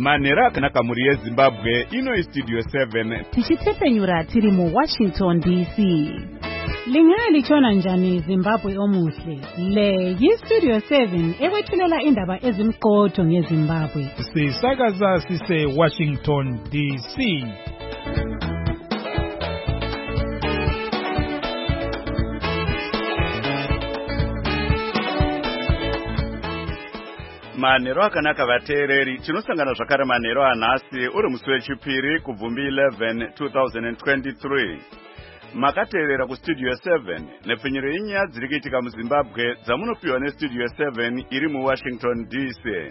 manhero akanaka mhuri yezimbabwe. Ino Studio 7 tichitsepenyura tiri muWashington DC. Lingaya lichona njani Zimbabwe omuhle? Le yiStudio 7 ekwethulela indaba ezimqotho ngeZimbabwe. Sisakaza sise Washington DC. manhero akanaka vateereri. Tinosangana zvakare manhero anhasi uri musi wechipiri kubvumbi 11 2023. Makateerera kuStudio 7 nepfinyiro yenyaya dziri kuitika muZimbabwe dzamunopiwa neStudio 7 iri muWashington DC.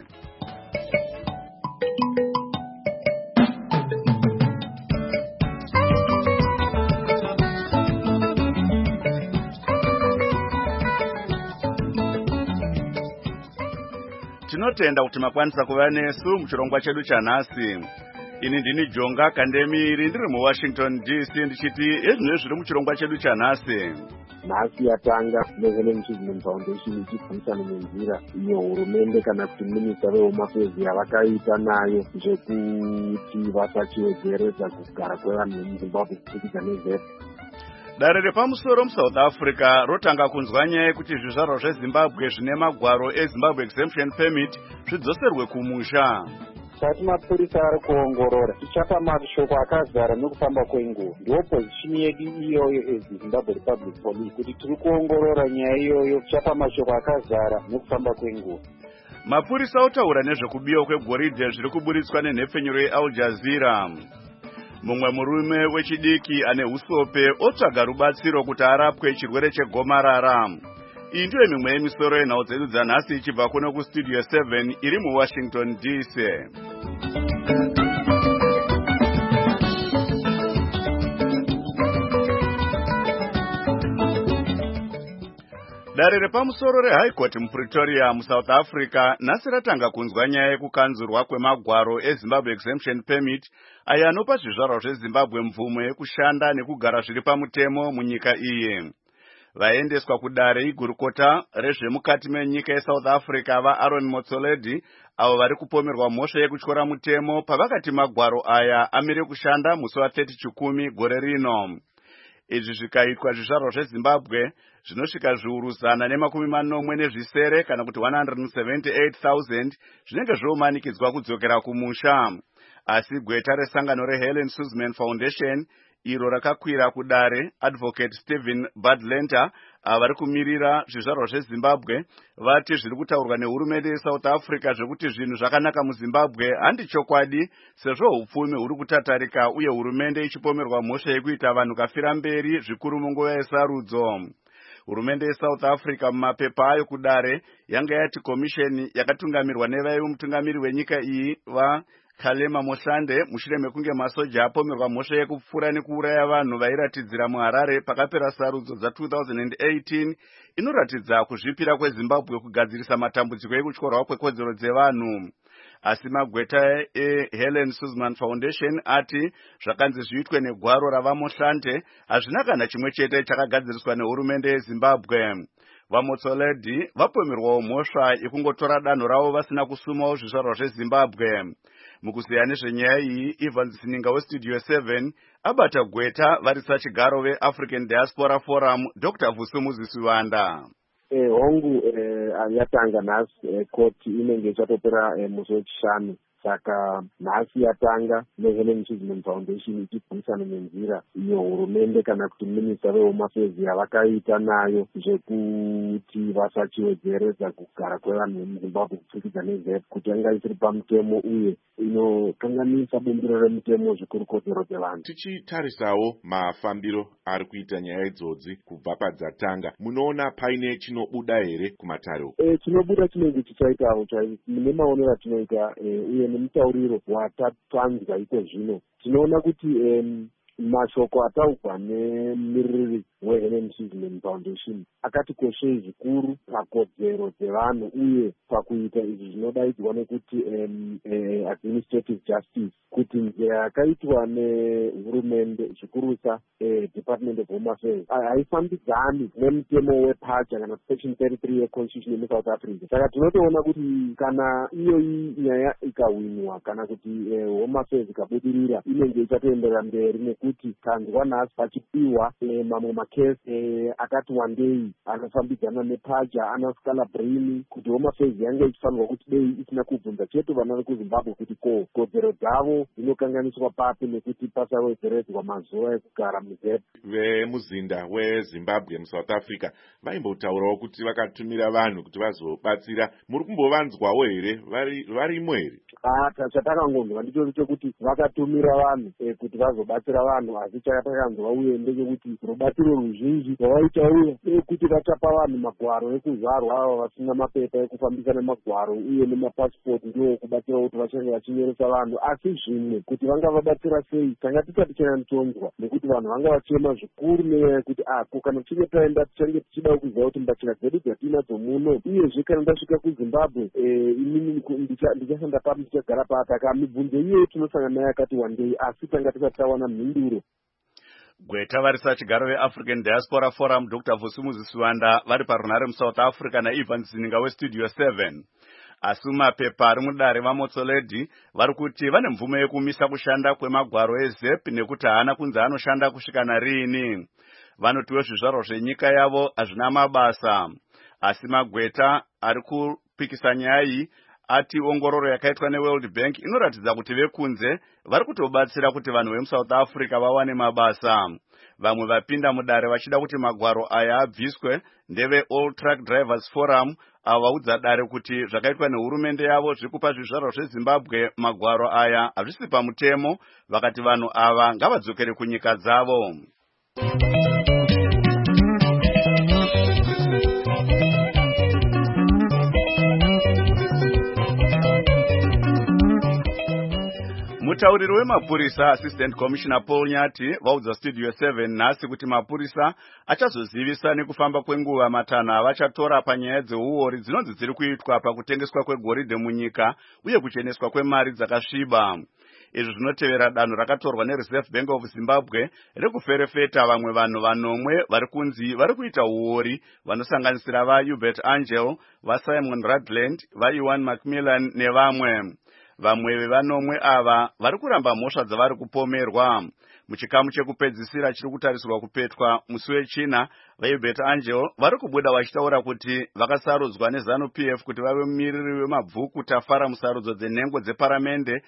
Tinotenda kuti makwanisa kuva nesu muchirongwa chedu chanhasi. Ini ndini Jonga Kandemiri ndiri muWashington DC ndichiti ezvinezvi zviri muchirongwa chedu chanhasi. Nhasi yatanga National Achievement Foundation ichibvisana nenzira iyo hurumende kana kuti minista veHome Affairs yavakaita nayo zvekuti vasachiwedzeredza kugara kwevanhu vemuZimbabwe kubudikidza nezera. Dare repamusoro muSouth Africa rotanga kunzwa nyaya yekuti zvizvarwa zveZimbabwe zvine magwaro eZimbabwe Exemption Permit zvidzoserwe kumusha. Sati mapurisa ari kuongorora tichapa mashoko akazara nokufamba kwenguva. Ndiyo pozishini yedu iyoyo eZimbabwe Republic Police kuti tiri kuongorora nyaya iyoyo tichapa mashoko akazara nokufamba kwenguva. Mapurisa otaura nezvekubiwa kwegoridhe zviri kuburitswa nenhepfenyuro yeAl Jazeera. Mumwe murume wechidiki ane usope otsvaga rubatsiro kuti arapwe chirwere chegomarara. Iyi ndiyo mimwe yemisoro yenhau dzedu dzanhasi ichibva kuno kuStudio 7 iri muWashington DC. Dare repamusoro reHigh Court muPretoria muSouth Africa nhasi ratanga kunzwa nyaya yekukanzurwa kwemagwaro eZimbabwe Exemption Permit aya anopa zvizvarwa zveZimbabwe mvumo yekushanda nekugara zviri pamutemo munyika iyi. Vaendeswa kudare igurukota rezvemukati menyika yeSouth Africa vaAaron Motsoaledi avo vari kupomerwa mhosva yekutyora mutemo pavakati magwaro aya amire kushanda musi wa30 Chikumi gore rino. Izvi zvikaitwa zvizvarwa zveZimbabwe zvinosvika zviuru 140 kana kuti 178,000 zvinenge zvomanikidzwa kudzokera kumusha. Asi gweta resangano reHelen Suzman Foundation iro rakakwira kudare Advocate Stephen Badlenter vari kumirira zvizvarwa zveZimbabwe vati zviri kutaurwa nehurumende yeSouth Africa zvekuti zvinhu zvakanaka muZimbabwe handi chokwadi sezvo upfumi huri kutatarika uye hurumende ichipomerwa mhosva yekuita vanhu kafira mberi zvikuru munguva yesarudzo. Hurumende yeSouth Africa mumapepa ayo kudare yanga yati komisheni yakatungamirwa nevaimutungamiri wenyika iyi Kgalema Motlanthe mushure mekunge masoja apomerwa mhosva yekupfura nekuuraya vanhu vairatidzira muHarare pakapera sarudzo dza2018 inoratidza kuzvipira kweZimbabwe kugadzirisa matambudziko ekutyorwa kwekodzero dzevanhu. Asi magweta eHelen Suzman Foundation ati zvakanzi zviitwe negwaro ravaMotlanthe hazvina kana chimwe chete chakagadziriswa nehurumende yeZimbabwe. VaMotsoaledi vapomerwawo mhosva yekungotora danho ravo vasina kusumawo zvizvarwa zveZimbabwe. Mukuziya nezvenyaya iyi, Evans Sininga weStudio 7 abata gweta varisa chigaro veAfrican Diaspora Forum Dr. Vusumuzi Sivanda. Hongu yatanga nhasi koti inenge ichatopera musi wechishanu. Saka nhasi yatanga National Achievement Foundation ichibvisana nenzira iyo hurumende kana kuti minista veHome Affairs yavakaita nayo zvekuti vasachiwedzeredza kugara kwevanhu vemuZimbabwe kubudikidza nezera kuti yanga isiri pamutemo uye inokanganisa bumbiro remutemo zvikuru kodzero dzevanhu. Tichitarisawo mafambiro ari kuita nyaya idzodzi kubva padzatanga, munoona paine chinobuda here kumatare? Chinobuda chinenge chichaitawo chaizvo nemaonero atinoita uye nemutauriro watapanzwa iko zvino tinoona kuti mashoko ataugwa nemumiriri weHelen Suzman Foundation akatikoshei zvikuru pakodzero dzevanhu uye pakuita izvi zvinodaidzwa nekuti administrative justice, kuti njira yakaitwa nehurumende zvikurusa Department of Home Affairs haifambidzani nemutemo wepaja kana section 33 yeconstitution yemuSouth Africa. Saka tinotoona kuti kana iyoyi nyaya ikahwinwa kana kuti Home Affairs ikabudirira, inenge ichatoendera mberi nekuti kanzwa nhasi pachipiwa mamwe makesi akati wandei anofambidzana nepaja anascala brini, kuti Home Affairs yange ichifanirwa kuti dei isina kubvunza chete vana vekuZimbabwe kuti kodzero dzavo dzinokanganiswa papi nekuti pasawedzeredzwa mazuva ekugara muzepa. Vemuzinda weZimbabwe muSouth Africa vaimbotaurawo kuti vakatumira vanhu kuti vazobatsira. Muri kumbovanzwawo here varimo here? Chatakangonzwa ndicho chekuti vakatumira vanhu kuti vazobatsira vanhu, asi chatakanzwa uye ndechekuti rubatsiro ruzhinji rwavaita uye kuti vachapa vanhu magwaro ekuzvarwa ava vasina mapepa ekufambisa nemagwaro uye nemapasipoti, ndiwo kubatsira kuti vachange vachinyoresa vanhu. Asi zvimwe kuti vanga vabatsira sei tanga tisati chanyatonzwa, nekuti vanhu vanga vachema zvikuru nenyaya yekuti kana tichinge taenda tichange tichida kuziva kuti mbatsira dzedu dzatinadzo muno, uyezve kana ndasvika kuZimbabwe inini ndichashanda papi, ndichagara pataka mibvunzo iyoyo tinosangana nayo yakati wandei, asi tanga tisati tawana mhinduro. Gweta varisa chigaro veAfrican Diaspora Forum Dr. Vusumuzi Siwanda vari parunare muSouth Africa naIvan Zininga weStudio 7. Asi mapepa ari mudare vaMotsoaledi vari kuti vane mvumo yekumisa kushanda kwemagwaro eZEP nekuti haana kunzi anoshanda kusvika narini. Vanotiwo zvizvarwa zvenyika yavo hazvina mabasa. Asi Magweta ari kupikisa nyaya iyi ati ongororo yakaitwa neWorld Bank inoratidza kuti vekunze vari kutobatsira kuti vanhu vemuSouth Africa vawane mabasa. Vamwe vapinda mudare vachida kuti magwaro aya abviswe ndeve All Truck Drivers Forum, avaudza dare kuti zvakaitwa nehurumende yavo zvikupa zvizvarwa zveZimbabwe magwaro aya hazvisi pamutemo, vakati vanhu ava ngavadzokere kunyika dzavo. Mutauriri wemapurisa Assistant Commissioner Paul Nyati vaudza Studio 7 nhasi kuti mapurisa achazozivisa nekufamba kwenguva matanho avachatora panyaya dzeuori dzinonzi dziri kuitwa pakutengeswa kwegoridhe munyika uye kucheneswa kwemari dzakasviba. Izvi zvinotevera danho rakatorwa neReserve Bank of Zimbabwe rekuferefeta vamwe vanhu vanomwe vari kunzi vari kuita uori, vanosanganisira vaHubert Angel, vaSimon Radland, vaIwan Macmillan nevamwe. Vamwe vevanomwe ava vari kuramba mhosva dzavari kupomerwa. Muchikamu chekupedzisira chiri kutarisirwa kupetwa musi wechina, vaHubert Angel vari kubuda vachitaura kuti vakasarudzwa neZANU-PF kuti vave mumiriri wemabvuku tafara musarudzo dzenhengo dzeparamende.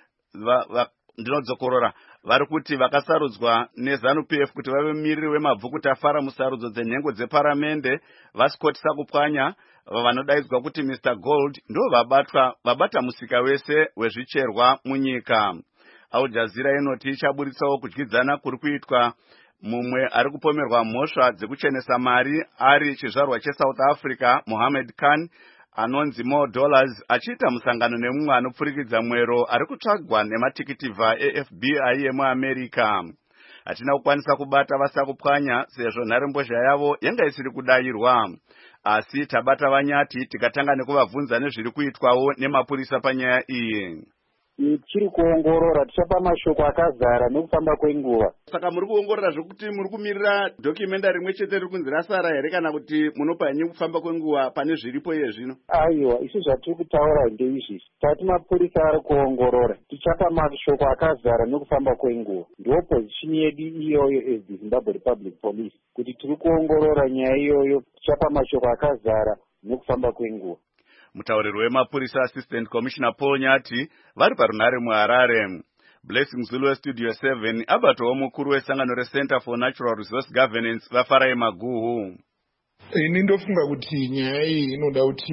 Ndinodzokorora, vari kuti vakasarudzwa neZANU-PF kuti vave mumiriri wemabvuku tafara musarudzo dzenhengo dzeparamende vaScott Sakupwanya, vanodaidzwa kuti Mr. Gold, ndo vabata musika wese wezvicherwa munyika. Al Jazeera inoti ichaburitsawo kudyidzana kuri kuitwa mumwe ari kupomerwa mhosva dzekuchenesa mari ari chizvarwa cheSouth Africa, Mohammed Khan, anonzi More Dollars, achiita musangano nemumwe anopfurikidza mwero ari kutsvagwa nematikiti eFBI yemuAmerica. Hatina kukwanisa kubata vasakupwanya sezvo nharembozha yavo yanga isiri kudayirwa. Asi tabata Vanyati tikatanga nekuvabvunza nezviri kuitwawo nemapurisa panyaya iyi. Chiri kuongorora, tichapa mashoko akazara nekufamba kwenguva. Saka muri kuongorora zvekuti muri kumirira dokumenda rimwe chete riri kunzi rasara here kana kuti munopa henyu kufamba kwenguva pane zviripo iye zvino? Aiwa, isi zvatiri kutaura ndeizvi. Tati mapurisa ari kuongorora, tichapa mashoko akazara nekufamba kwenguva. Ndiyo position yedu iyoyo as the Zimbabwe Republic Police, kuti tiri kuongorora nyaya iyoyo, tichapa mashoko akazara nekufamba kwenguva. Mutauriri wemapurisa Assistant Commissioner Paul Nyati vari parunare muHarare. Blessing Zulu weStudio 7 abatowo mukuru wesangano reCenter for Natural Resource Governance vaFarai Maguhu. Ini ndofunga kuti nyaya iyi inoda kuti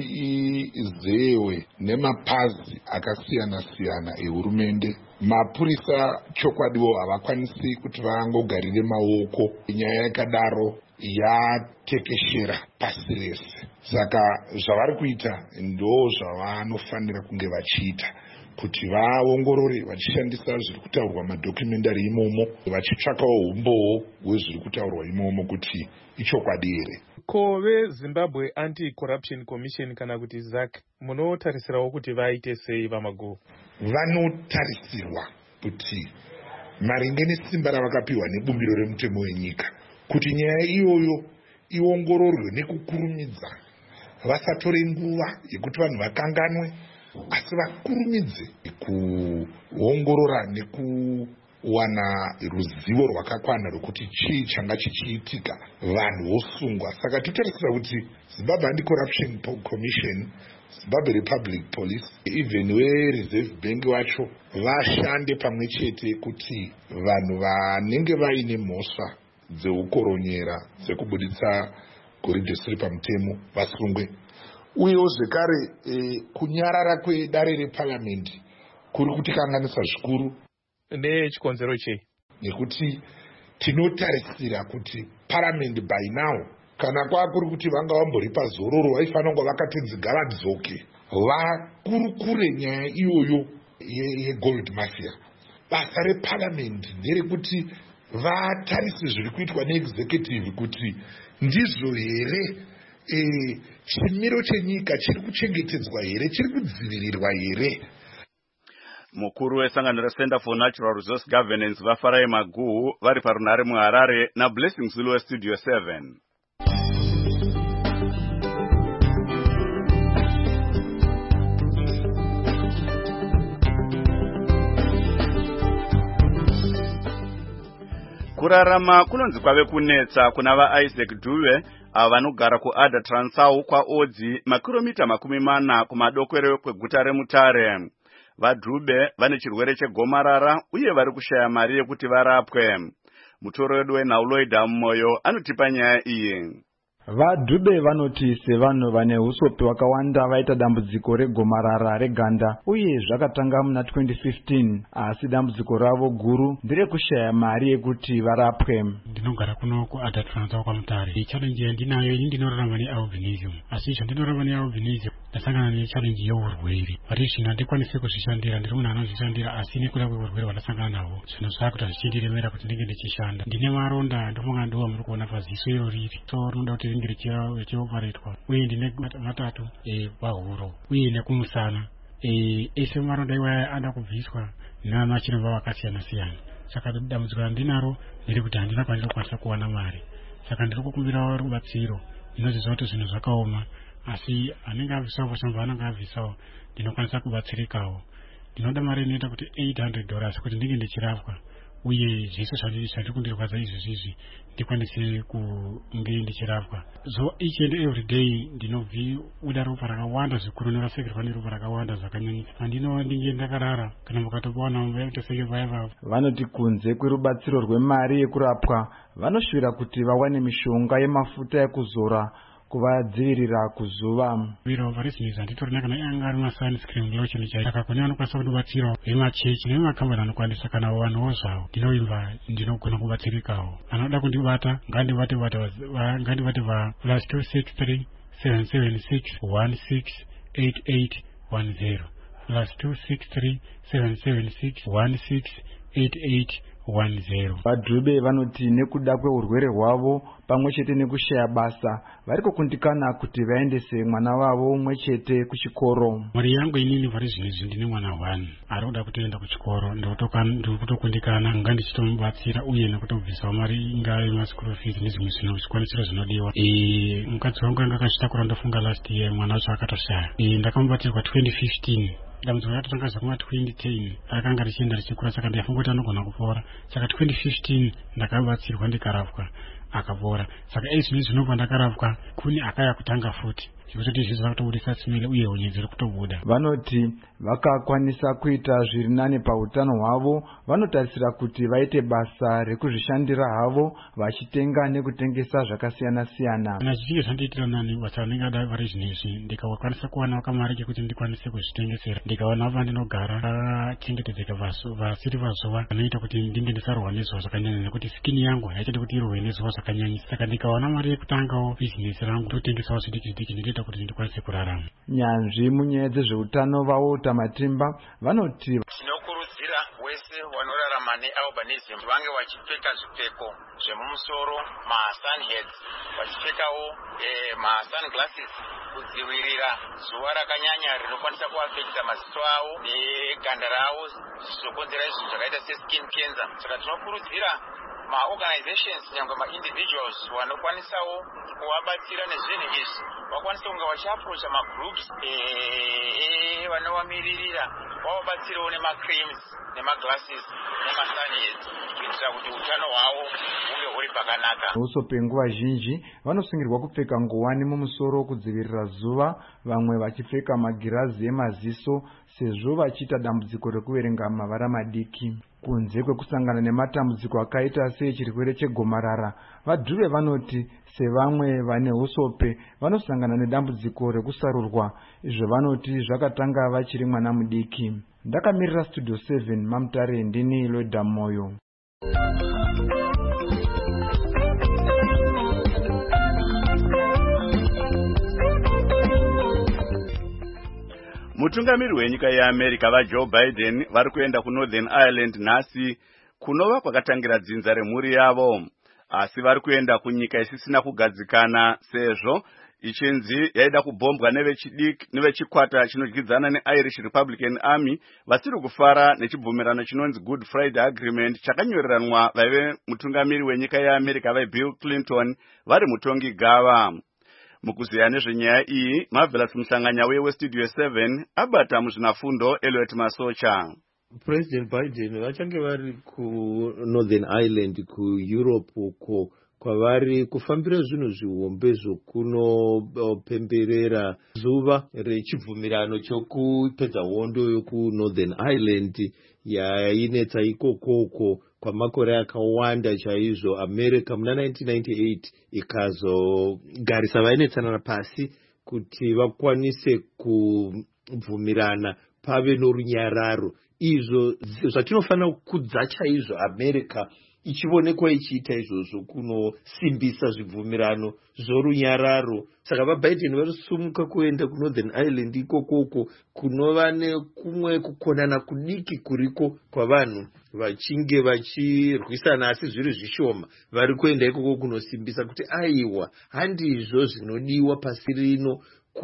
izewe nemapazi akasiyana-siyana ehurumende. Mapurisa chokwadiwo havakwanisi kuti vangogarire maoko. Nyaya yakadaro yatekeshera pasi rese. Saka zvavari kuita ndo zvavanofanira kunge vachiita. kuti vaongorore vachishandisa zviri kutaurwa madhocumentary imomo, vachitsvakawo umbowo hwezviri kutaurwa imomo kuti ichokwadi here. Ko veZimbabwe Anti-Corruption Commission kana kuti ZAC munotarisirawo kuti vaite sei vamaguhu? Vanotarisirwa kuti maringe nesimba ravakapiwa nebumbiro remutemo wenyika kuti nyaya iyoyo iongororwe nekukurumidza, vasatore nguva yekuti vanhu vakanganwe, asi vakurumidze kuongorora nekuwana ruzivo rwakakwana rwekuti chii changa chichiitika, vanhu vosungwa. Saka tinotarisira kuti Zimbabwe Anti-Corruption Commission, Zimbabwe Republic Police, even weReserve Bank wacho vashande pamwe chete kuti vanhu vanenge vaine mhosva dzeukoronyera dzekubuditsa goridhe risiri pamutemo vasungwe. Uyewo zvekare kunyarara kwedare reparamende kuri kutikanganisa zvikuru. Nechikonzero chei? Nekuti tinotarisira kuti paramende by now, kana kwakuri kuti vanga vamboripa zororo, vaifanira kunge vakatenzi gavadzoke vakurukure nyaya iyoyo yegold mafia. Basa reparamende nderekuti vatarise zviri kuitwa neexecutive kuti ndizvo here chimiro chenyika chiri kuchengetedzwa here, chiri kudzivirirwa here. Mukuru wesangano reCenter for Natural Resource Governance vaFarai Maguhu vari parunhare muHarare naBlessing Zulu weStudio 7. Kurarama kunonzi kwave kunetsa kuna vaIsaac Dube ava vanogara kuAdha Transau kwaodzi makilomita 40 kumadokero kweguta reMutare. VaDube vane chirwere chegomarara uye vari kushaya mari yekuti varapwe. Mutoro wedu weNauloida Moyo anotipa nyaya iyi. VaDube vanoti sevanhu vane usopi hwakawanda vaita dambudziko regomarara reganda uye zvakatanga muna 2015, asi dambudziko ravo guru nderekushaya mari yekuti varapwe. Ndinogara kuno kuAdha Transau kwaMutare. Challenge yandinayo ini ndinorarama nealbinism, asi chandinorarama nealbinism ndasangana nechallenge yeurwere. Varishina ndikwanise kuzvishandira, ndiri munhu anozvishandira, asi nekuda kweurwere hwandasangana nahwo zvinhu zvakuita zvichindiremera kuti ndinge ndichishanda. Ndine maronda ndofunga ndiwo muri kuona paziso iro riri, so rinoda kuti ringe richioparetwa, uye ndine matatu pahuro uye nekumusana. Ese maronda iwaya ada kubviswa namachiremba vakasiyana siyana. Saka dambudziko randinaro nderekuti handina kwanisa kuwana mari, saka ndiri kukumbirawo rubatsiro. Ndinoziva kuti zvinhu zvakaoma, asi anenge abvisawo pashamba anenge abvisawo ndinokwanisa kubatsirikawo. Ndinoda mari inoita kuti $800 kuti ndinge ndichirapwa, uye zvese zvandiri kundirwadza izvi ndikwanise kunge ndichirapwa. So each and every day ndinobuda ropa rakawanda zvikuru, ndinorasekerwa neropa rakawanda zvakanyanya. Handinova ndinge ndakarara kana mukatopaona vaitoseke vaya. Vanoti kunze kwerubatsiro rwemari yekurapwa, vanoshuvira kuti vawane mishonga yemafuta ekuzora kuvadzivirira kuzuva. Viro varizvinhu zvanditorina kana anga ari masunscreen lotion chaiyo. Saka kune vanokwanisa kundibatsirawo vemachechi nevemakambani anokwanisa, kana vanhuwo zvavo ndinoimba ndinogona kubatsirikawo. Vanoda kundibata ngandibate +263 776 168810 +263 776 168810. VaDube vanoti nekuda kweurwere hwavo pamwe chete nekushaya basa vari kukundikana kuti vaendese mwana wavo umwe chete kuchikoro. Mari yangu inini vari zvinezvi ndine mwana 1 ari kuda kutoenda kuchikoro, ndiri kutokundikana nga ndichitomubatsira uye nekutobvisawo mari ingava yemaschool fees nezvimwe zvikwanisiro zvinodiwa. Mukadzi wangu anga akazvitakura ndofunga last year mwana wacho akatoshaya. Ndakamubatsirwa 2015. Dambudziko rakatanga zvakuma 2010 akanga richienda richikura, saka ndafunga kuti anogona kupora. Saka 2015 ndakabatsirwa ndikarapwa akapora. Saka zvinhu zvinobva ndakarapwa kune akaya kutanga futi zvekutoti zvizo vakutobudisa simile uye unyedzi riri kutobuda. Vanoti vakakwanisa kuita zviri nani pautano hwavo, vanotarisira kuti vaite basa rekuzvishandira havo vachitenga nekutengesa zvakasiyana siyana. Kana zvichinge zvandiitira nani basa rinenge ada vari zvinezvi, ndikakwanisa kuwana kamari kekuti ndikwanise kuzvitengesera, ndikawana vandinogara vakachengetedzeka vasiri vazuva anoita kuti ndinge ndisarohwa nezuva zvakanyanya, nekuti skini yangu haichadi kuti irohwe nezuva zvakanyanya. zvakanyanyisa. Saka ndikaona mari yekutangawo bhizinesi rangu totengesawo zvidiki zvidiki ndinoita kuti ndikwanise kurarama. Nyanzvi munyaya dzezveutano vaota Matimba vanoti tinokurudzira wese vanorarama nealbinism vange vachipfeka zvipfeko zvemumusoro, masunheads, vachipfekawo masunglasses kudzivirira zuva rakanyanya rinokwanisa kuafekita maziso avo neganda ravo zvizokonzera izvi zvakaita seskin cancer. Saka tinokurudzira maorganizations nyangwe maindividuals vanokwanisawo kuvabatsira nezvinhu izvi vakwanisa kunge vachiaprocha magroups vanovamiririra vavabatsirewo nemacreams nemaglasses nemasunheads kuitira kuti utano hwavo hunge huri pakanaka. Uso penguva zhinji vanosungirwa kupfeka nguwani mumusoro kudzivirira zuva, vamwe vachipfeka magirazi emaziso sezvo vachiita dambudziko rekuverenga mavara madiki. Kunze kwekusangana nematambudziko akaita sechirwere chegomarara, vadhuve vanoti sevamwe vane usope vanosangana nedambudziko rekusarurwa, izvo vanoti zvakatanga vachiri mwana mudiki. Ndakamirira Studio 7 Mamutare, ndini Loida Moyo. Mutungamiri wenyika yeAmerica vaJoe Biden vari kuenda kuNorthern Ireland nhasi kunova kwakatangira dzinza remhuri yavo, asi vari kuenda kunyika isisina kugadzikana sezvo ichinzi yaida kubhombwa nevechikwata chinodyidzana neIrish Republican Army vasiri kufara nechibvumirano chinonzi Good Friday Agreement chakanyoreranwa vaive mutungamiri wenyika yeAmerica vaBill Clinton vari mutongi gava. Mukuziya nezvenyaya iyi, Marvelous Musanganya weStudio 7 abata muzvinafundo Elliot Masocha. President Biden vachange vari kuNorthern Ireland kuEurope uko kwavari kufambira zvinhu zvihombe zvokunopemberera zuva rechibvumirano chokupedza hondo yokuNorthern Ireland yainetsa ikokoko kwamakore akawanda chaizvo. America muna 1998 ikazogarisa vainetsanana pasi kuti vakwanise kubvumirana pave norunyararo. Izvo zvatinofanira kukudza chaizvo America ichionekwa ichiita izvozvo kunosimbisa zvibvumirano zvorunyararo. Saka vaBiden varisumuka kuenda kuNorthern Ireland ikokoko kunova nekumwe kukonana kudiki kuriko kwavanhu vachinge vachirwisana asi zviri zvishoma. Vari kuenda ikoko kunosimbisa kuti aiwa handizvo zvinodiwa pasi rino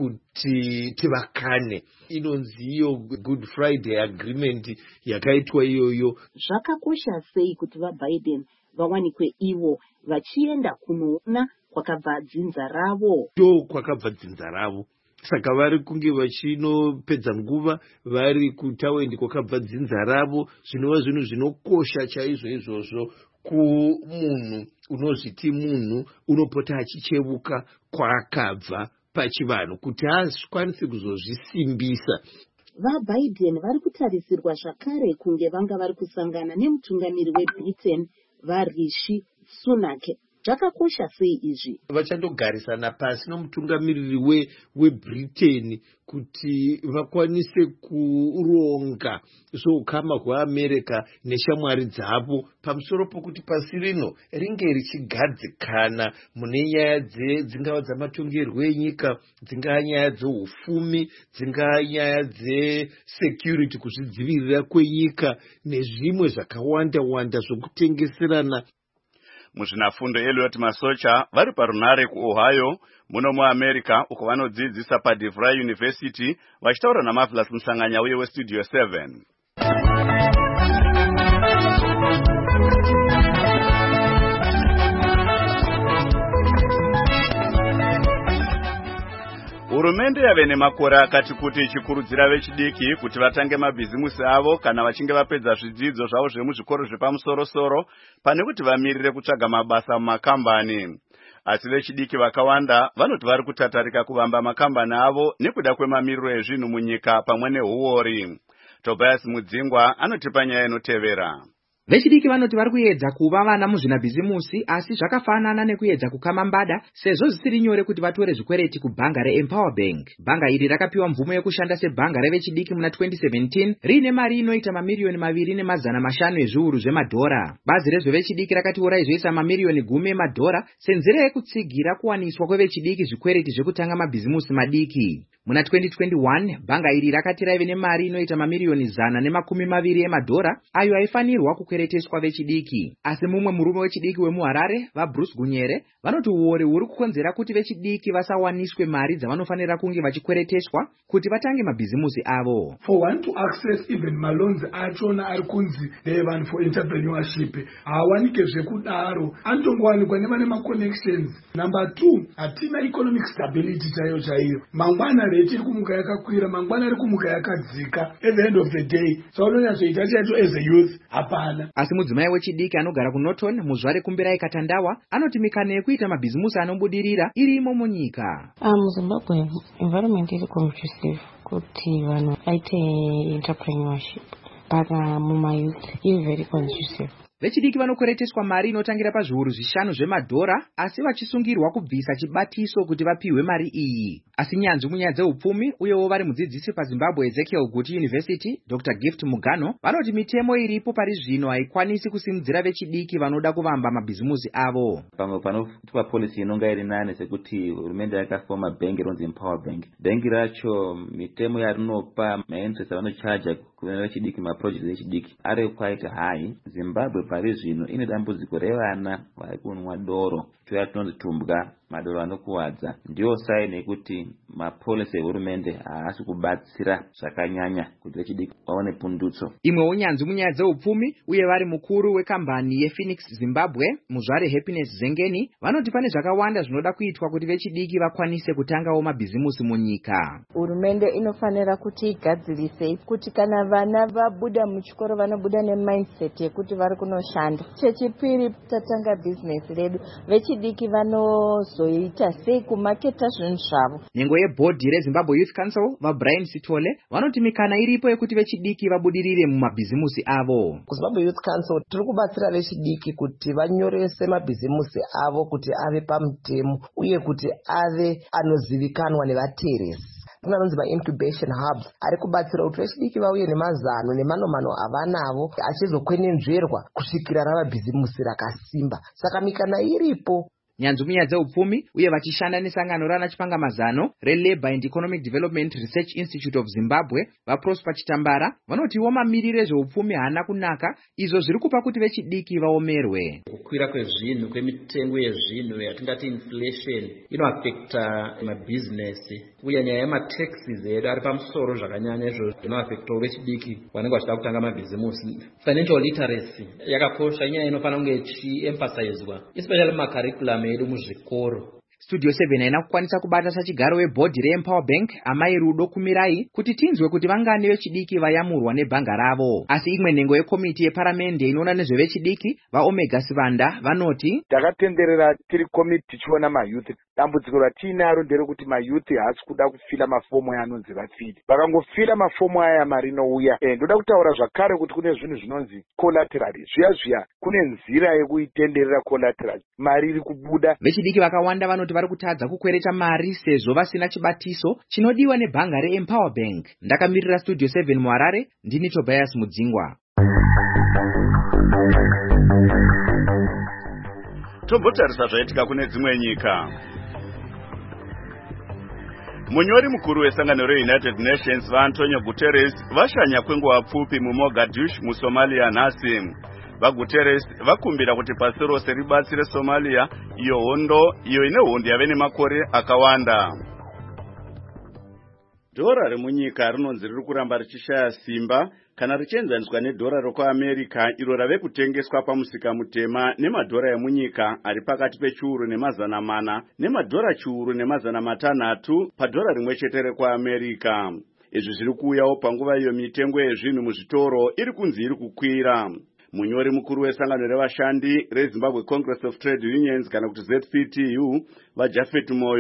kuti tivakane. Inonzi iyo Good Friday Agreement yakaitwa iyoyo. Zvakakosha sei kuti vaBiden vawanikwe ivo vachienda kunoona kwakabva dzinza ravo? Ndo kwakabva dzinza ravo. Saka vari kunge vachinopedza nguva vari kutawendi kwakabva dzinza ravo, zvinova zvinhu zvinokosha chaizvo izvozvo kumunhu unozviti munhu unopota achichevuka kwaakabva pachivanhu kuti akwanise kuzozvisimbisa. VaBiden vari kutarisirwa zvakare kunge vanga vari kusangana nemutungamiri weBritain vaRishi Sunak. Zvakakosha sei izvi? Vachandogarisana pasi nomutungamiriri weBritain kuti vakwanise kuronga zvoukama hweAmerica neshamwari dzavo pamusoro pokuti pasi rino ringe richigadzikana mune nyaya dzingava dzamatongerwo enyika, dzingava nyaya dzeufumi, dzingava nyaya dzesecurity, kuzvidzivirira kwenyika nezvimwe zvakawanda-wanda zvokutengeserana. Muzvinafundo Elliot Masocha vari parunare kuOhio muno muAmerica uko vanodzidzisa paDeVry University vachitaura naMarvelous Musanganya weStudio 7. Hurumende yave nemakore akati kuti ichikurudzira vechidiki kuti vatange mabhizimusi avo kana vachinge vapedza zvidzidzo zvavo zvemuzvikoro zvepamusoro-soro pane kuti vamirire kutsvaga mabasa mumakambani. Asi vechidiki vakawanda vanoti vari kutatarika kuvamba makambani avo nekuda kwemamiriro ezvinhu munyika pamwe nehuori. Tobias Mudzingwa anotipa nyaya inotevera. Vechidiki vanoti vari kuedza kuva vana muzvinabhizimusi, asi zvakafanana nekuedza kukama mbada, sezvo zvisiri nyore kuti vatore zvikwereti kubhanga reEmpower Bank. Bhanga iri rakapiwa mvumo yekushanda sebhanga revechidiki muna 2017 riine mari inoita mamiliyoni 2.5 ezviuru zvemadhora. Bazi rezvevechidiki rakati raizoisa mamiliyoni 10 emadhora senzira yekutsigira kuwaniswa kwevechidiki zvikwereti zvekutanga mabhizimusi madiki. Muna 2021 bhanga iri rakati raive nemari inoita mamiliyoni 120 emadhora ayo aifanirwa kukwereteswa vechidiki. Asi mumwe murume wechidiki wemuHarare, vaBruce Gunyere, vanoti uore huri kukonzera kuti vechidiki vasawaniswe mari dzavanofanira kunge vachikwereteswa kuti vatange mabhizimusi avo. For one to access even maloans achona ari kunzi vanhu for entrepreneurship hawanike zvekudaro, anotongowanikwa nevane maconnections. Number 2, hatina economic stability chaiyo. Mangwana rate iri kumuka yakakwira, mangwana iri kumuka yakadzika. At the end of the day, saunonyazoita chacho as a youth hapana. Asi mudzimai wechidiki anogara kuNorton, muzvare Kumbirai Katandawa, anoti mikana yekuita mabhizimusi anobudirira irimo munyika. MuZimbabwe environment iri conducive kuti vanhu vaite entrepreneurship, but mumayouth iri very conducive. Vechidiki vanokwereteswa mari inotangira pazviuru 5 zvemadhora, asi vachisungirwa kubvisa chibatiso kuti vapiwe mari iyi. Asi nyanzvi munyaya dzeupfumi uyewo vari mudzidzisi paZimbabwe Ezekiel Guti University, Dr. Gift Mugano, vanoti mitemo iripo pari zvino haikwanisi kusimudzira vechidiki vanoda kuvamba mabhizimusi avo. Pamwe panotipa policy inonga iri nane sekuti hurumende yakafoma bhengi ronzi Empower Bank. Bhengi racho mitemo yarinopa mainterest avanochaja kune vechidiki, maproject echidiki ari quite high. Zimbabwe pari zvino ine dambudziko revana vari kunwa doro, choya tinonzi tumbwa, madoro anokuwadza. Ndiyo saini yekuti mapolisi ehurumende haasi kubatsira zvakanyanya kuti vechidiki vaone pundutso. Imwe unyanzvi munyaya dzeupfumi uye vari mukuru wekambani yePhoenix Zimbabwe, muzvare Happiness Zengeni, vanoti pane zvakawanda zvinoda kuitwa kuti vechidiki vakwanise kutangawo mabhizimusi munyika. Hurumende inofanira kuti igadzirise kuti kana vana vabuda muchikoro vanobuda nemindset yekuti vari kunoshanda. Chechipiri, tatanga business redu, vechidiki vanozoita sei kumaketa zvinhu zvavo. Nyengo yebhodhi reZimbabwe Youth Council, vaBrian Sitole, vanoti mikana iripo yekuti vechidiki vabudirire mumabhizimusi avo. KuZimbabwe Youth Council tiri kubatsira vechidiki kuti vanyorese mabhizimusi avo kuti ave pamutemo uye kuti ave anozivikanwa nevateresi. Kuna nonzi incubation hubs ari kubatsira kuti vechidiki vauye nemazano nemanomano avanavo achizokwenenzverwa kusvikira rava bhizimusi rakasimba. Saka mikana iripo. Nyanzvi munyaya dzeupfumi uye vachishanda nesangano rana chipangamazano reLabour and Economic Development Research Institute of Zimbabwe, vaProsper Chitambara, vanotiwo mamiriro ezveupfumi haana kunaka, izvo zviri kupa kuti vechidiki vaomerwe. Kukwira kwezvinhu, kwemitengo yezvinhu yatingati inflation inoafekta mabhizinesi uye nyaya yemataxes edu ari pamusoro zvakanyanya, izvo zvinoafektawo vechidiki vanenge vachida kutanga mabhizimusi. Financial literacy yakakosha, inyaya inofanira kunge ichiemphasizwa especially mumakarikulam edu muzvikoro. Studio 7 haina kukwanisa kubata sachigaro webhodhi reEmpower Bank, Amai Rudo Kumirai, kuti tinzwe kuti vangani vechidiki vayamurwa nebhanga ravo. Asi imwe nhengo yekomiti yeparamende inoona nezvevechidiki, vaOmega Sivanda, vanoti takatenderera tiri komiti tichiona mayouth. Dambudziko ratinaro nderekuti mayouth haasi kuda kufila mafomu anonzi vafile. Vakangofila mafomu aya mari inouya. Ndoda kutaura zvakare kuti kune zvinhu zvinonzi collateral. Zviya kune nzira yekuitenderera collateral. Mari iri kubuda. Vechidiki vakawanda vanoti vari kutadza kukwereta mari sezvo vasina chibatiso chinodiwa nebhanga reEmpower Bank. Ndakamirira Studio 7 muHarare, ndini Tobias Mudzingwa. Tombotarisa zvaitika kune dzimwe nyika. Munyori mukuru wesangano reUnited Nations vaAntonio Guterres vashanya kwenguva pfupi muMogadishu muSomalia nhasi. VaGuterres vakumbira kuti pasi rose ribatsire Somalia iyo ine hondo yave nemakore akawanda. Dhora remunyika rinonzi riri kuramba richishaya simba kana richienzaniswa nedhora rekuAmerica iro rave kutengeswa pamusika mutema nemadhora emunyika ari pakati pechiuru ne400 nemadhora chiuru ne600 padhora rimwe chete rekuAmerica. Izvi zviri kuuyawo panguva iyo mitengo yezvinhu muzvitoro iri kunzi iri kukwira. Munyori mukuru wesangano revashandi reZimbabwe Congress of Trade Unions kana kuti ZPTU, vaJafet Moyo,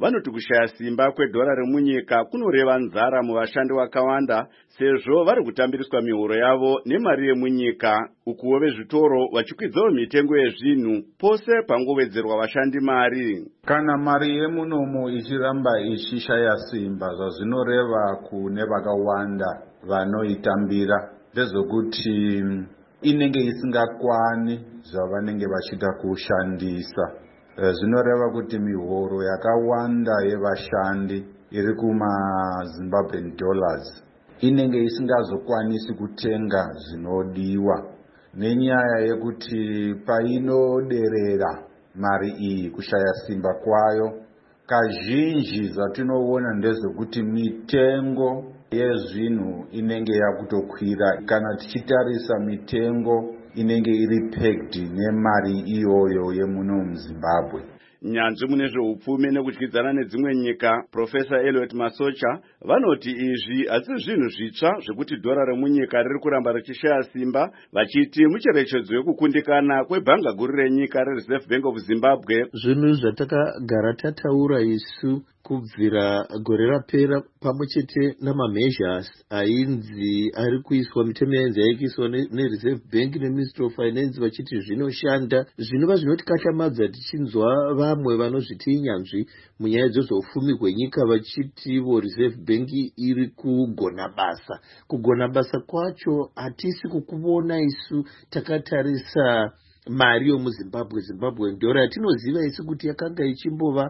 vanoti kushaya simba kwedhora remunyika kunoreva nzara muvashandi vakawanda, sezvo vari kutambiriswa mihoro yavo nemari yemunyika, ukuwo vezvitoro vachikwidzawo mitengo yezvinhu pose pangowedzerwa vashandi mari. Kana mari yemunomo ichiramba ichishaya simba, zvazvinoreva kune vakawanda vanoitambira ndezvokuti inenge isingakwani zvavanenge vachida kushandisa. Zvinoreva kuti mihoro yakawanda yevashandi iri kumaZimbabwean dollars inenge isingazokwanisi kutenga zvinodiwa, nenyaya yekuti painoderera mari iyi kushaya simba kwayo, kazhinji zvatinoona ndezvekuti mitengo yezvinhu inenge yakutokwira kana tichitarisa mitengo inenge iri pegged nemari iyoyo yemuno muZimbabwe. Nyanzvi mune zveupfumi nekudyidzana nedzimwe nyika, Profesa Elliot Masocha, vanoti izvi asi zvinhu zvitsva zvekuti dhora remunyika riri kuramba richishaya simba, vachiti mucherechedzo wekukundikana kwebhanga guru renyika reReserve Bank of Zimbabwe. Zvinhu zvatakagara tataura isu kubvira gore rapera pamwe chete namamezhasi ainzi ari kuiswa, mitemo yainzi yaikuiswa neReserve Bank neMinistry of Finance vachiti zvinoshanda, zvinova zvinotikachamadza tichinzwa vamwe vanozviti inyanzvi munyaya dzezveupfumi hwenyika vachitivo Reserve Bank iri kugona basa. Kugona basa kwacho hatisi kukuvona isu takatarisa mari yomuZimbabwe, Zimbabwean dollar yatinoziva isi kuti yakanga ichimbova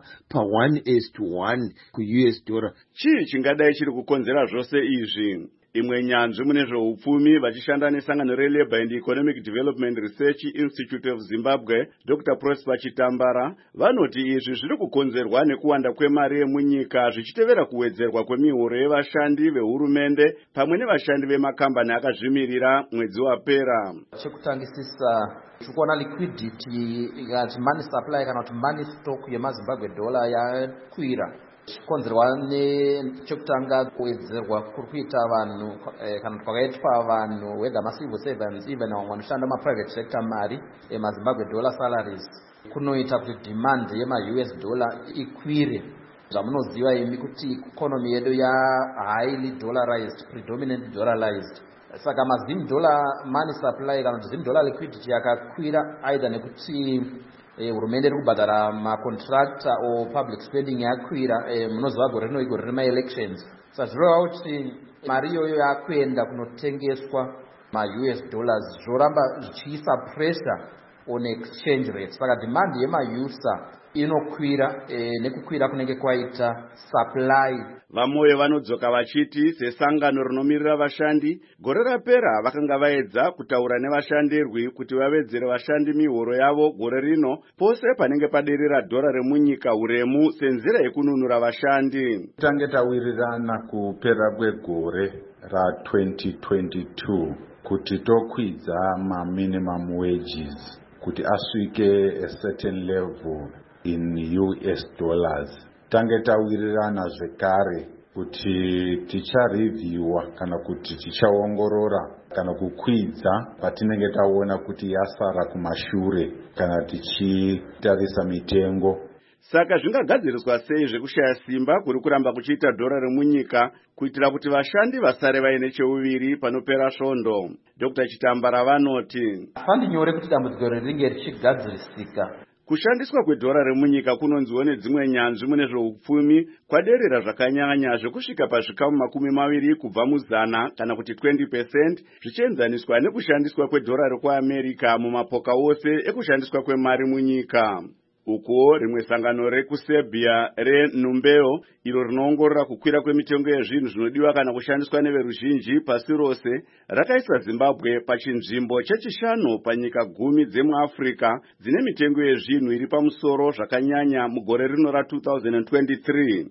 pa1:1 kuUS dollar. Chii chingadai chiri kukonzera zvose izvi? Imwe nyanzvi mune zveupfumi vachishanda nesangano reLabour and Economic Development Research Institute of Zimbabwe, Dr. Prosper Chitambara, vanoti izvi zviri kukonzerwa nekuwanda kwemari yemunyika zvichitevera kuwedzerwa kwemihoro yevashandi vehurumende pamwe nevashandi vemakambani akazvimirira mwedzi wapera. Chekutangisisa tikuona liquidity ikati money supply kana kuti money stock yemaZimbabwe dollar yakwira, chikonzerwa nechekutanga kuwedzerwa kuri kuita vanhu kana kuti kwakaitwa vanhu whether macivil servants even vamwe vanoshanda maprivate sector mari emaZimbabwe dollar salaries kunoita kuti demand yemaUS dollar ikwire. Zvamunoziva imi kuti economy yedu highly dollarized, predominantly dollarized. Saka mazim dollar money supply kana kuti zim dollar liquidity yakakwira either nekuti hurumende iri kubhadhara macontractor o public spending yakwira, munoziva gore rino igore rema-elections. Saka zvirova kuti mari iyoyo yakuenda kunotengeswa maUS dollars zvoramba zvichiisa pressure on exchange rate. Saka demand yemaUSA inokwira, nekukwira kunenge kwaita supply. Vamoyo vanodzoka vachiti sesangano rinomirira vashandi, gore rapera vakanga vaedza kutaura nevashandirwi kuti vawedzere vashandi mihoro yavo gore rino pose panenge paderera dhora remunyika uremu senzira yekununura vashandi. Tange tawirirana kupera kwegore ra2022 kuti tokwidza minimum wages kuti asvike a certain level in US dollars. Tange tawirirana zvekare kuti ticharevhiwa kana kuti tichaongorora kana kukwidza patinenge taona kuti yasara kumashure kana tichitarisa mitengo. Saka zvingagadziriswa sei zvekushaya simba kuri kuramba kuchiita dhora remunyika kuitira kuti vashandi vasare vaine cheuviri panopera svondo? Dr. Chitambara vanoti handi nyore kuti dambudziko ringe richigadzirisika. Kushandiswa kwedhora remunyika kunonziwa nedzimwe nyanzvi mune zveupfumi kwaderera zvakanyanya zvekusvika pazvikamu 20 kubva muzana kana kuti 20% zvichienzaniswa nekushandiswa kwedhora rekuAmerica mumapoka ose ekushandiswa kwemari munyika. Uko rimwe sangano rekuSerbia reNumbeo iro rinoongorora kukwira kwemitengo yezvinhu zvinodiwa kana kushandiswa neveruzhinji pasi rose rakaisa Zimbabwe pachinzvimbo chechishanu panyika 10 dzemuAfrica dzine mitengo yezvinhu iri pamusoro zvakanyanya mugore rino ra2023.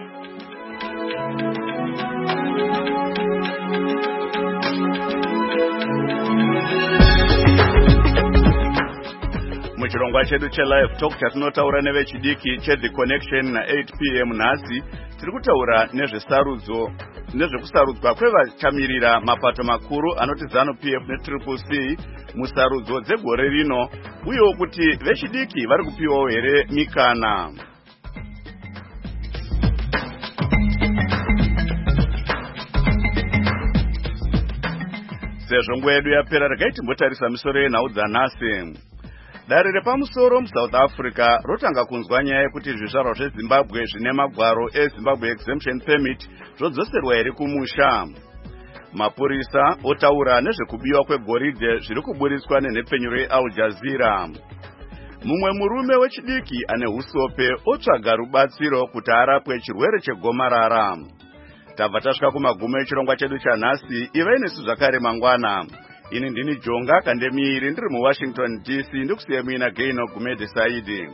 Muchirongwa chedu cheLive Talk chatinotaura nevechidiki cheThe Connection na8 p.m. nhasi tiri kutaura nezvekusarudzwa kwevachamirira mapato makuru anoti ZANU-PF neCCC musarudzo dzegore rino, uyewo kuti vechidiki vari kupiwawo here mikana. sezvo nguva yedu yapera regai timbotarisa misoro yenhau dzanhasi. Dare repamusoro muSouth Africa rotanga kunzwa nyaya yekuti zvizvarwa zveZimbabwe zvine magwaro eZimbabwe Exemption Permit zvodzoserwa here kumusha. Mapurisa otaura nezvekubiwa kwegoridhe zviri kuburitswa nenhepfenyuro yeAl Jazeera. Mumwe murume wechidiki ane husope otsvaga rubatsiro kuti arapwe chirwere chegomarara. Tabva tasvika kumagumo echirongwa chedu chanhasi. Ivai nesu zvakare mangwana. Ini ndini Jonga Kandemiiri ndiri muWashington DC ndikusiye muina Gaino Gumede Saidi.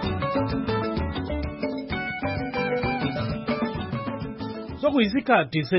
Sokuyisikhathi